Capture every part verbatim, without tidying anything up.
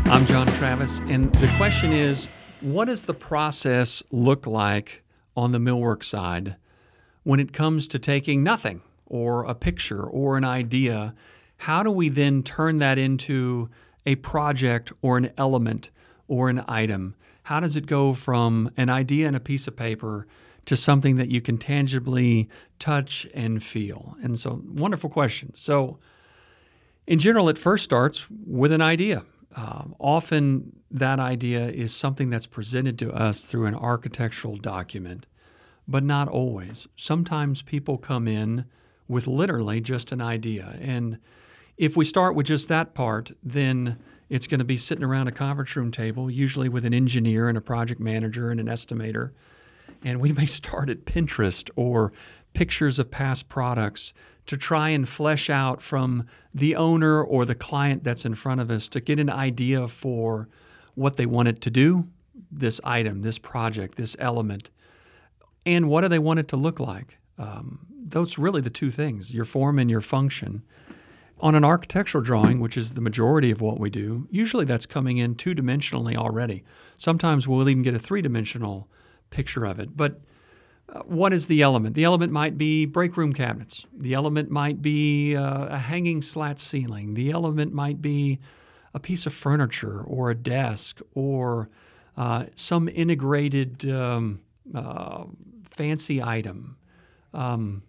I'm John Travis, and the question is, what does the process look like on the millwork side when it comes to taking nothing or a picture or an idea? How do we then turn that into a project or an element or an item? How does it go from an idea and a piece of paper to something that you can tangibly touch and feel? And so, wonderful question. So, in general, it first starts with an idea. Uh, often that idea is something that's presented to us through an architectural document, but not always. Sometimes people come in with literally just an idea. And if we start with just that part, then it's going to be sitting around a conference room table, usually with an engineer and a project manager and an estimator. And we may start at Pinterest or pictures of past products to try and flesh out from the owner or the client that's in front of us to get an idea for what they want it to do, this item, this project, this element, and what do they want it to look like. Um, those are really the two things, your form and your function. On an architectural drawing, which is the majority of what we do, usually that's coming in two-dimensionally already. Sometimes we'll even get a three-dimensional picture of it. But uh, what is the element? The element might be break room cabinets. The element might be uh, a hanging slat ceiling. The element might be a piece of furniture or a desk or uh, some integrated um, uh, fancy item. Um,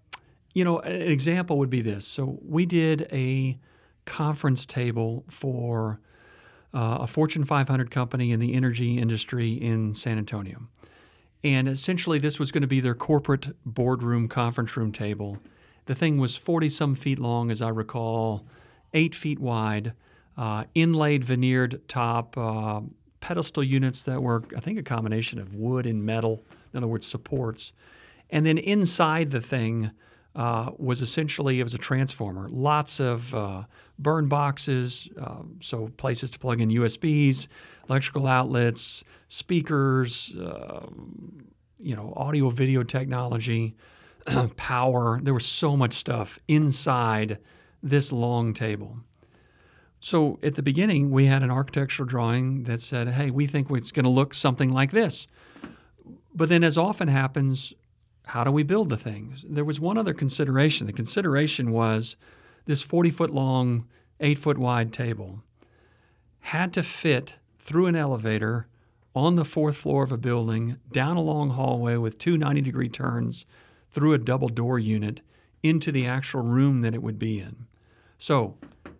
you know, an example would be this. So we did a conference table for uh, a Fortune five hundred company in the energy industry in San Antonio. And essentially, this was going to be their corporate boardroom conference room table. The thing was forty-some feet long, as I recall, eight feet wide, uh, inlaid veneered top, uh, pedestal units that were, I think, a combination of wood and metal, in other words, supports. And then inside the thing uh, was essentially, it was a transformer. Lots of uh, burn boxes, uh, so places to plug in U S Bs, electrical outlets, speakers, uh, you know, audio video technology, power. There was so much stuff inside this long table. So at the beginning, we had an architectural drawing that said, hey, we think it's going to look something like this. But then, as often happens, how do we build the things? There was one other consideration. The consideration was this forty-foot long, eight-foot wide table had to fit through an elevator on the fourth floor of a building, down a long hallway with two ninety-degree turns through a double door unit into the actual room that it would be in. So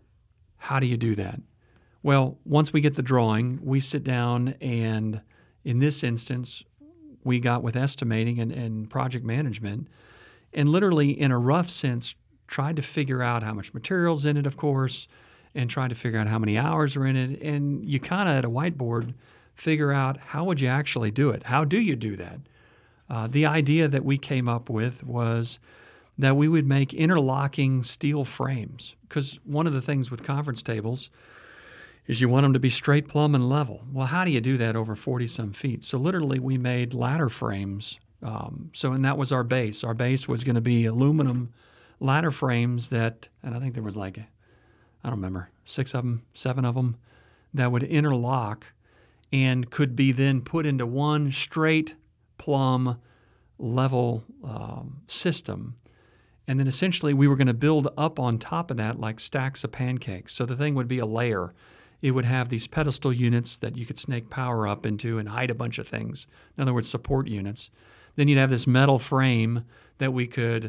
how do you do that? Well, once we get the drawing, we sit down and, in this instance, we got with estimating and, and project management and literally, in a rough sense, tried to figure out how much material's in it, of course, and tried to figure out how many hours are in it. And you kind of, at a whiteboard, figure out how would you actually do it? How do you do that? Uh, the idea that we came up with was that we would make interlocking steel frames, because one of the things with conference tables is you want them to be straight, plumb, and level. Well, how do you do that over forty-some feet? So literally we made ladder frames. Um, so, and that was our base. Our base was going to be aluminum ladder frames that, and I think there was like, I don't remember, six of them, seven of them, that would interlock and could be then put into one straight, plumb, level um, system. And then essentially we were going to build up on top of that like stacks of pancakes. So the thing would be a layer. It would have these pedestal units that you could snake power up into and hide a bunch of things. In other words, support units. Then you'd have this metal frame that we could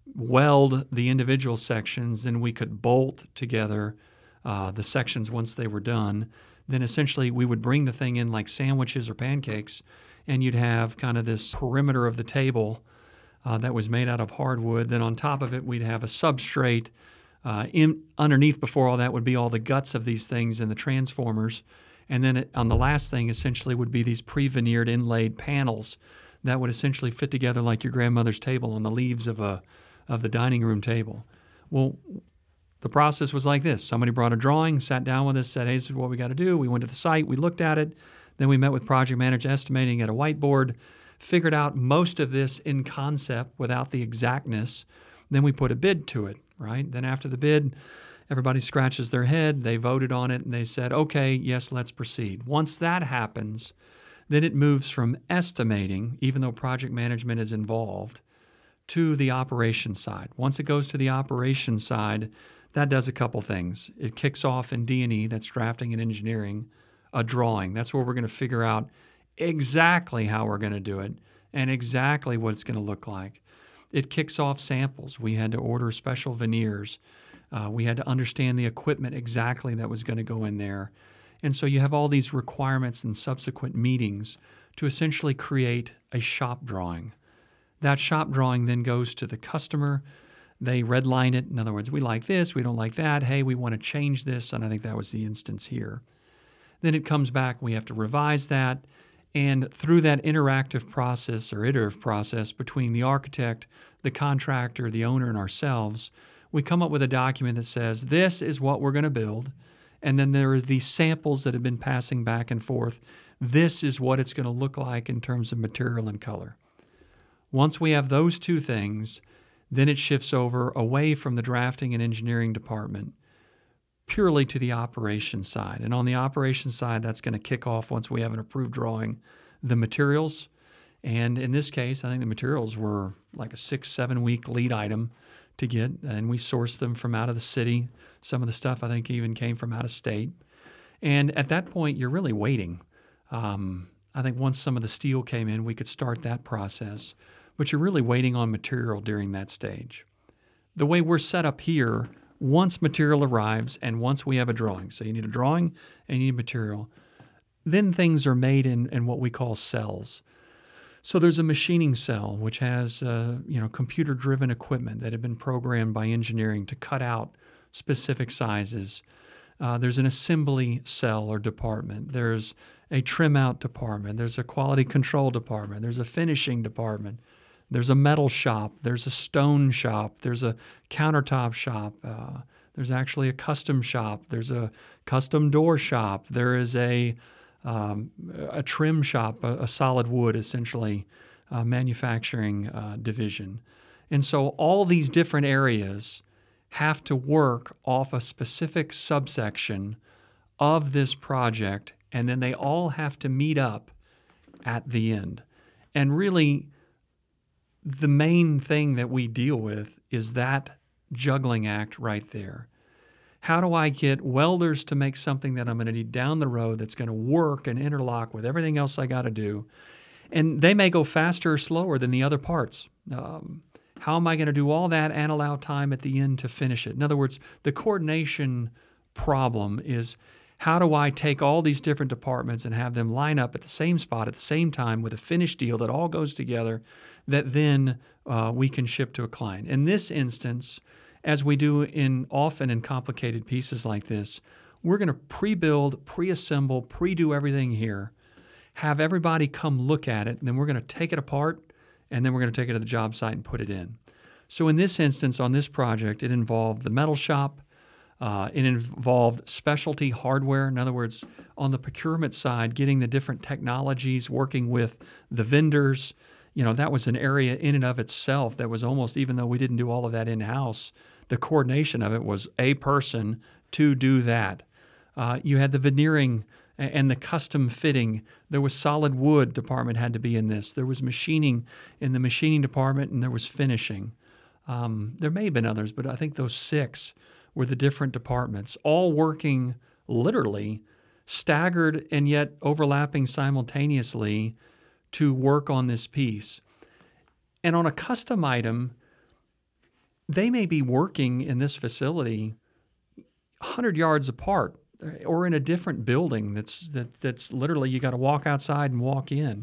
weld the individual sections, and we could bolt together uh, the sections once they were done. Then essentially we would bring the thing in like sandwiches or pancakes, and you'd have kind of this perimeter of the table uh, that was made out of hardwood. Then on top of it, we'd have a substrate. Uh, in, underneath, before all that, would be all the guts of these things and the transformers. And then it, on the last thing, essentially, would be these pre-veneered inlaid panels that would essentially fit together like your grandmother's table on the leaves of a of the dining room table. Well, the process was like this. Somebody brought a drawing, sat down with us, said, hey, this is what we got to do. We went to the site, we looked at it. Then we met with project manager estimating at a whiteboard, figured out most of this in concept without the exactness. Then we put a bid to it, right? Then after the bid, Everybody scratches their head. They voted on it and they said, okay, yes, let's proceed. Once that happens, then it moves from estimating, even though project management is involved, to the operations side. Once it goes to the operations side, that does a couple things. It kicks off in D and E, that's drafting and engineering, a drawing. That's where we're going to figure out exactly how we're going to do it and exactly what it's going to look like. It kicks off samples. We had to order special veneers. Uh, we had to understand the equipment exactly that was going to go in there. And so you have all these requirements and subsequent meetings to essentially create a shop drawing. That shop drawing then goes to the customer. They redline it. In other words, we like this, we don't like that. Hey, we want to change this. And I think that was the instance here. Then it comes back. We have to revise that. And through that interactive process or iterative process between the architect, the contractor, the owner, and ourselves, we come up with a document that says, this is what we're going to build. And then there are these samples that have been passing back and forth. This is what it's going to look like in terms of material and color. Once we have those two things, then it shifts over away from the drafting and engineering department purely to the operations side. And on the operations side, that's going to kick off, once we have an approved drawing, the materials. And in this case, I think the materials were like a six, seven week lead item to get, and we sourced them from out of the city. Some of the stuff I think even came from out of state. And at that point, you're really waiting. Um, I think once some of the steel came in, we could start that process. But you're really waiting on material during that stage. The way we're set up here, once material arrives and once we have a drawing, so you need a drawing and you need material, then things are made in, in what we call cells. So there's a machining cell which has uh, you know computer-driven equipment that had been programmed by engineering to cut out specific sizes. Uh, there's an assembly cell or department. There's a trim-out department. There's a quality control department. There's a finishing department. There's a metal shop. There's a stone shop. There's a countertop shop. Uh, there's actually a custom shop. There's a custom door shop. There is a um, a trim shop, a, a solid wood, essentially, uh, manufacturing uh, division. And so all these different areas have to work off a specific subsection of this project, and then they all have to meet up at the end. And really, the main thing that we deal with is that juggling act right there. How do I get welders to make something that I'm going to need down the road that's going to work and interlock with everything else I got to do? And they may go faster or slower than the other parts. Um, how am I going to do all that and allow time at the end to finish it? In other words, the coordination problem is, how do I take all these different departments and have them line up at the same spot at the same time with a finished deal that all goes together that then uh, we can ship to a client? In this instance, as we do in often in complicated pieces like this, we're going to pre-build, pre-assemble, pre-do everything here, have everybody come look at it, and then we're going to take it apart, and then we're going to take it to the job site and put it in. So in this instance, on this project, it involved the metal shop. Uh, it involved specialty hardware. In other words, on the procurement side, getting the different technologies, working with the vendors. You know, that was an area in and of itself that was almost, even though we didn't do all of that in-house, the coordination of it was a person to do that. Uh, you had the veneering and the custom fitting. There was solid wood department had to be in this. There was machining in the machining department, and there was finishing. Um, there may have been others, but I think those six were the different departments, all working literally staggered and yet overlapping simultaneously to work on this piece. And on a custom item, they may be working in this facility one hundred yards apart or in a different building that's that, that's literally you got to walk outside and walk in.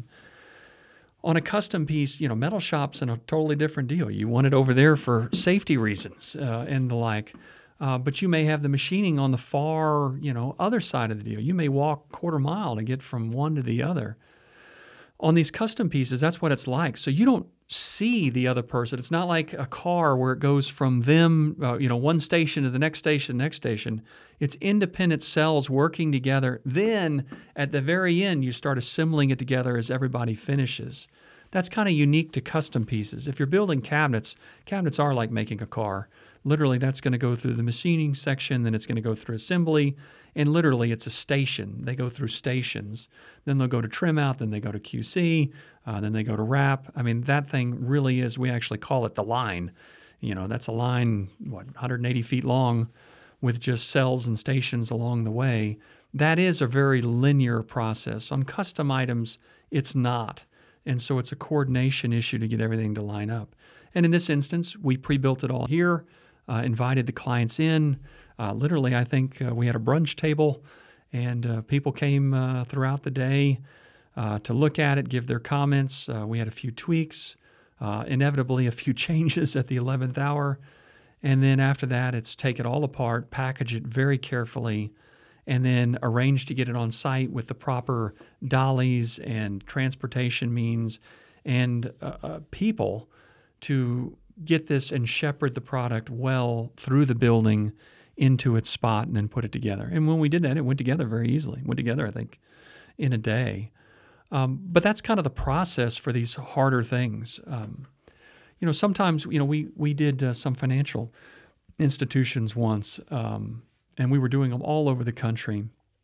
On a custom piece, you know, metal shop's in a totally different deal. You want it over there for safety reasons uh, and the like. Uh, but you may have the machining on the far, you know, other side of the deal. You may walk a quarter mile to get from one to the other. On these custom pieces, that's what it's like. So you don't see the other person. It's not like a car where it goes from them, uh, you know, one station to the next station, next station. It's independent cells working together. Then at the very end, you start assembling it together as everybody finishes. That's kind of unique to custom pieces. If you're building cabinets, cabinets are like making a car. literally that's going to go through the machining section, then it's going to go through assembly, and literally it's a station. They go through stations. Then they'll go to trim out, then they go to Q C, uh, then they go to wrap. I mean, that thing really is, we actually call it the line. You know, that's a line, what, one hundred eighty feet long with just cells and stations along the way. That is a very linear process. On custom items, it's not. And so it's a coordination issue to get everything to line up. And in this instance, we pre-built it all here, uh, invited the clients in. Uh, literally, I think uh, we had a brunch table, and uh, people came uh, throughout the day uh, to look at it, give their comments. Uh, we had a few tweaks, uh, inevitably a few changes at the eleventh hour. And then after that, it's take it all apart, package it very carefully, and then arrange to get it on site with the proper dollies and transportation means and uh, uh, people to get this and shepherd the product well through the building into its spot and then put it together. And when we did that, it went together very easily. It went together, I think, in a day. Um, but that's kind of the process for these harder things. Um, you know, sometimes, you know, we, we did uh, some financial institutions once, um, and we were doing them all over the country,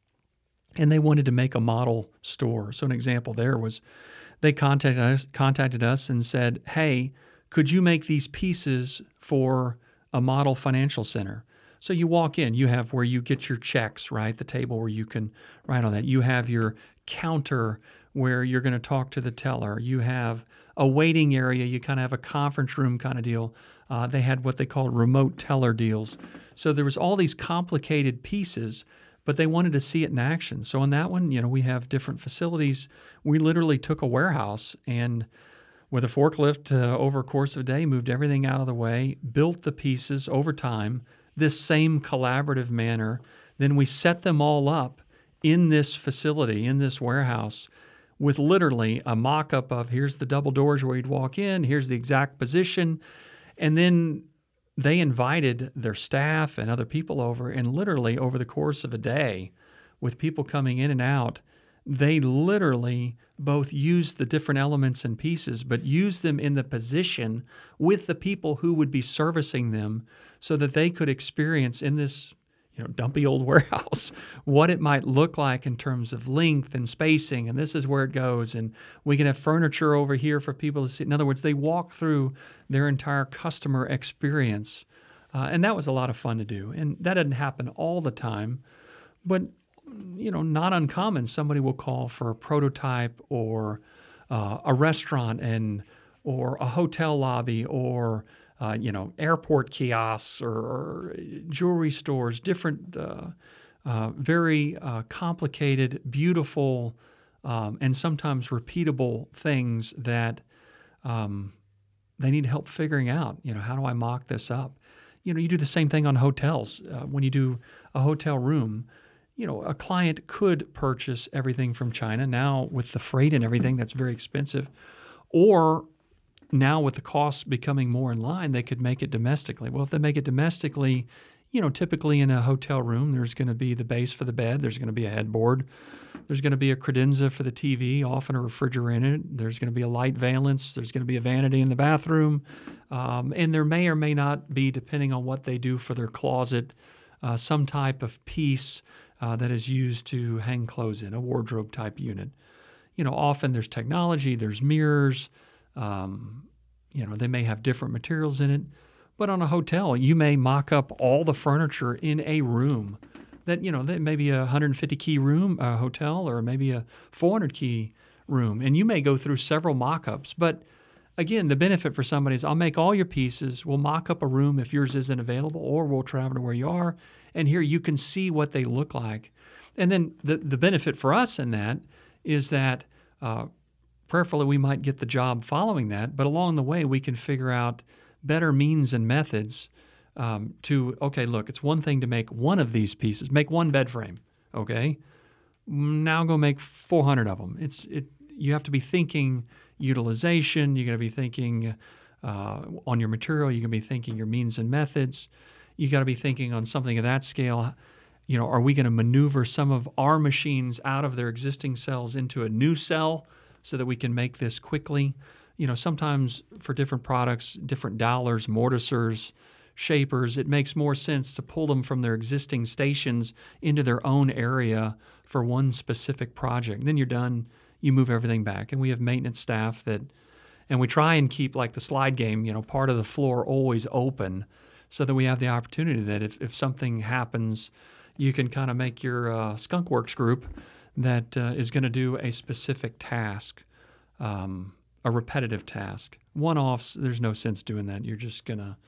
and they wanted to make a model store. So an example there was they contacted us, contacted us and said, hey, could you make these pieces for a model financial center? So you walk in, you have where you get your checks, right? The table where you can write on that. You have your counter where you're going to talk to the teller. You have a waiting area. You kind of have a conference room kind of deal. Uh, they had what they called remote teller deals. So there was all these complicated pieces, but they wanted to see it in action. So on that one, you know, we have different facilities. We literally took a warehouse and with a forklift uh, over a course of a day, moved everything out of the way, built the pieces over time, this same collaborative manner. Then we set them all up in this facility, in this warehouse, with literally a mock-up of here's the double doors where you'd walk in, here's the exact position. And then they invited their staff and other people over, and literally over the course of a day, with people coming in and out, they literally both used the different elements and pieces, but used them in the position with the people who would be servicing them so that they could experience in this, you know, dumpy old warehouse what it might look like in terms of length and spacing, and this is where it goes, and we can have furniture over here for people to see. In other words, they walk through their entire customer experience, uh, and that was a lot of fun to do. And that doesn't happen all the time, but you know, not uncommon. Somebody will call for a prototype or uh, a restaurant and or a hotel lobby or uh, you know, airport kiosks or, or jewelry stores, different, uh, uh, very uh, complicated, beautiful, um, and sometimes repeatable things that um, they need help figuring out. You know, how do I mock this up? You know, you do the same thing on hotels. Uh, when you do a hotel room, you know, a client could purchase everything from China. Now with the freight and everything, that's very expensive. Or now with the costs becoming more in line, they could make it domestically. Well, if they make it domestically, you know, typically in a hotel room, there's going to be the base for the bed. There's going to be a headboard. There's going to be a credenza for the T V, often a refrigerator in it. There's going to be a light valance. There's going to be a vanity in the bathroom. Um, and there may or may not be, depending on what they do for their closet, uh, some type of piece uh, that is used to hang clothes in, a wardrobe type unit. You know, often there's technology, there's mirrors. Um, you know, they may have different materials in it. But on a hotel, you may mock up all the furniture in a room that, you know, that may be a one hundred fifty key room, a hotel, or maybe a four hundred key room. And you may go through several mock-ups. But again, the benefit for somebody is I'll make all your pieces. We'll mock up a room if yours isn't available, or we'll travel to where you are. And here you can see what they look like. And then the, the benefit for us in that is that uh, prayerfully we might get the job following that. But along the way, we can figure out better means and methods um, to, okay, look, it's one thing to make one of these pieces, make one bed frame, okay? Now go make four hundred of them. It's it. You have to be thinking utilization. You're going to be thinking uh, on your material. You're going to be thinking your means and methods. You got to be thinking on something of that scale. You know, are we going to maneuver some of our machines out of their existing cells into a new cell so that we can make this quickly? You know, sometimes for different products, different dowlers, mortisers, shapers, it makes more sense to pull them from their existing stations into their own area for one specific project. Then you're done, you move everything back. And we have maintenance staff that, and we try and keep, like the slide game, you know, part of the floor always open so that we have the opportunity that if, if something happens, you can kind of make your uh, Skunk Works group that uh, is going to do a specific task, um, a repetitive task. One-offs, there's no sense doing that. You're just going to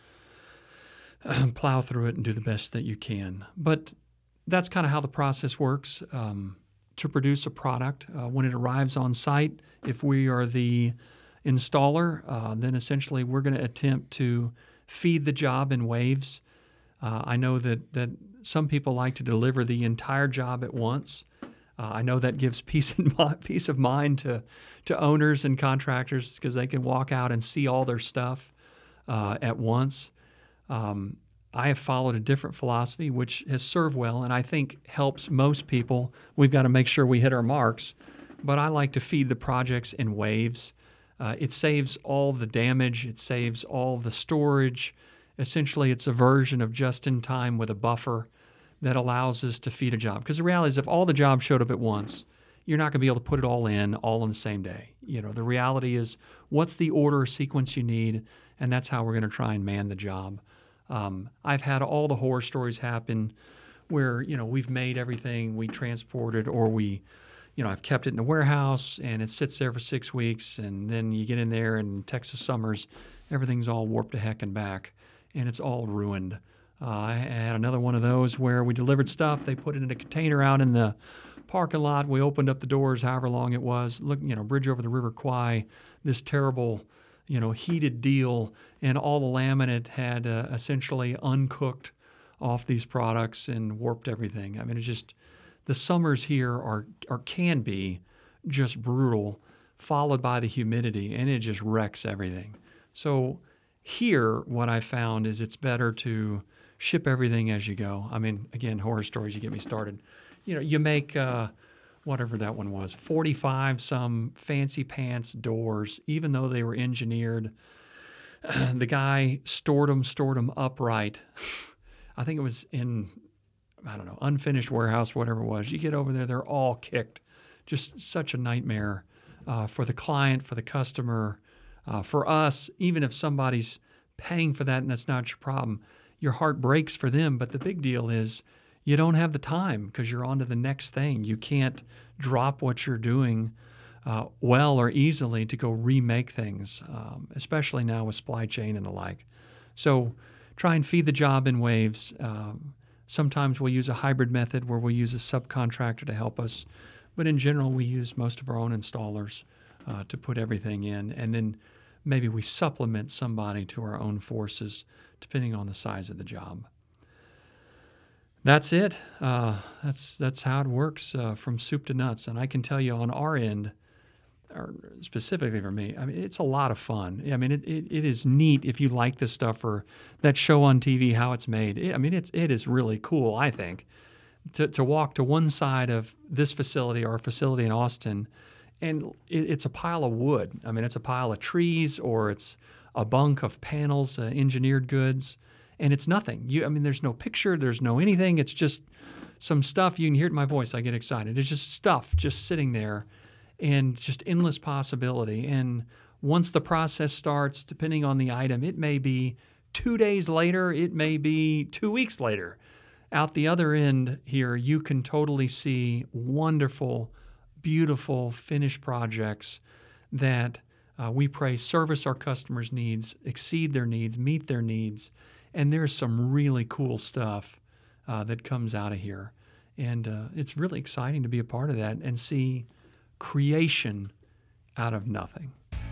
plow through it and do the best that you can. But that's kind of how the process works um, to produce a product. Uh, when it arrives on site, if we are the installer, uh, then essentially we're going to attempt to feed the job in waves. Uh, I know that, that some people like to deliver the entire job at once. Uh, I know that gives peace, and mi- peace of mind to, to owners and contractors because they can walk out and see all their stuff uh, at once. Um, I have followed a different philosophy, which has served well and I think helps most people. We've got to make sure we hit our marks, but I like to feed the projects in waves. Uh, it saves all the damage. It saves all the storage. Essentially, it's a version of just-in-time with a buffer that allows us to feed a job. Because the reality is if all the jobs showed up at once, you're not going to be able to put it all in all on the same day. You know, the reality is what's the order or sequence you need, and that's how we're going to try and man the job. Um, I've had all the horror stories happen where, you know, we've made everything, we transported, or we, you know, I've kept it in a warehouse and it sits there for six weeks and then you get in there and Texas summers, everything's all warped to heck and back and it's all ruined. Uh, I had another one of those where we delivered stuff, they put it in a container out in the parking lot, we opened up the doors however long it was, look, you know, bridge over the River Kwai, this terrible, you know, heated deal, and all the laminate had uh, essentially uncooked off these products and warped everything. I mean, it's just, the summers here are, are can be just brutal, followed by the humidity, and it just wrecks everything. So here, what I found is it's better to ship everything as you go. I mean, again, horror stories, you get me started. You know, you make, uh, whatever that one was, forty-five some fancy pants doors, even though they were engineered. The guy stored them, stored them upright. I think it was in, I don't know, unfinished warehouse, whatever it was. You get over there, they're all kicked. Just such a nightmare uh, for the client, for the customer, uh, for us. Even if somebody's paying for that and that's not your problem, your heart breaks for them. But the big deal is you don't have the time because you're on to the next thing. You can't drop what you're doing uh, well or easily to go remake things, um, especially now with supply chain and the like. So try and feed the job in waves. Um, sometimes we'll use a hybrid method where we'll use a subcontractor to help us. But in general, we use most of our own installers uh, to put everything in. And then maybe we supplement somebody to our own forces depending on the size of the job. That's it. Uh, that's that's how it works uh, from soup to nuts. And I can tell you on our end, or specifically for me, I mean, it's a lot of fun. I mean, it, it, it is neat if you like this stuff or that show on T V, how it's made. It, I mean, it's it is really cool, I think, to, to walk to one side of this facility or a facility in Austin, and it, it's a pile of wood. I mean, it's a pile of trees or it's a bunk of panels, uh, engineered goods. And it's nothing. You, I mean, there's no picture. There's no anything. It's just some stuff. You can hear it in my voice. I get excited. It's just stuff just sitting there and just endless possibility. And once the process starts, depending on the item, it may be two days later. It may be two weeks later. Out the other end here, you can totally see wonderful, beautiful finished projects that uh, we pray service our customers' needs, exceed their needs, meet their needs. And there's some really cool stuff uh, that comes out of here. And uh, it's really exciting to be a part of that and see creation out of nothing.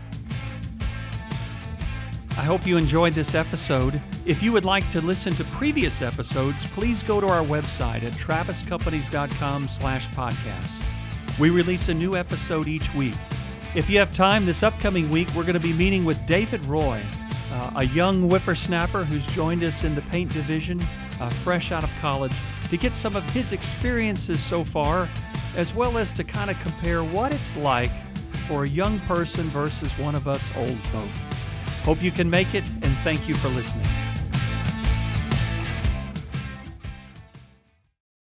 I hope you enjoyed this episode. If you would like to listen to previous episodes, please go to our website at travis companies dot com slash podcasts. We release a new episode each week. If you have time this upcoming week, we're going to be meeting with David Roy, Uh, a young whippersnapper who's joined us in the paint division, uh, fresh out of college, to get some of his experiences so far, as well as to kind of compare what it's like for a young person versus one of us old folk. Hope you can make it, and thank you for listening.